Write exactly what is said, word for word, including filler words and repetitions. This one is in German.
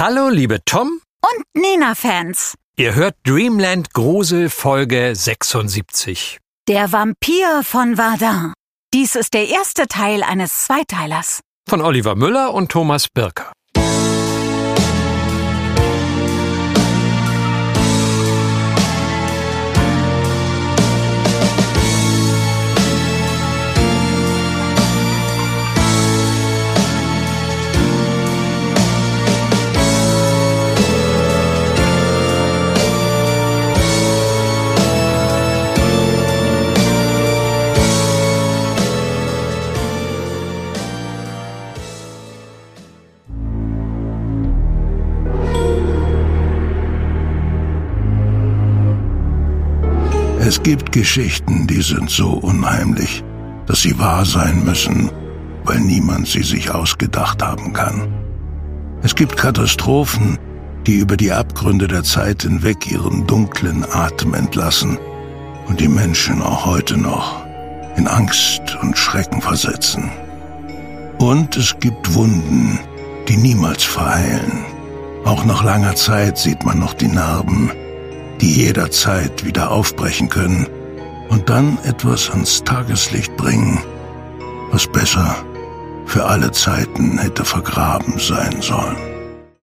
Hallo, liebe Tom und Nina-Fans. Ihr hört Dreamland Grusel Folge sechsundsiebzig. Der Vampir von Verdun. Dies ist der erste Teil eines Zweiteilers. Von Oliver Müller und Thomas Birker. Es gibt Geschichten, die sind so unheimlich, dass sie wahr sein müssen, weil niemand sie sich ausgedacht haben kann. Es gibt Katastrophen, die über die Abgründe der Zeit hinweg ihren dunklen Atem entlassen und die Menschen auch heute noch in Angst und Schrecken versetzen. Und es gibt Wunden, die niemals verheilen. Auch nach langer Zeit sieht man noch die Narben, die jederzeit wieder aufbrechen können und dann etwas ans Tageslicht bringen, was besser für alle Zeiten hätte vergraben sein sollen.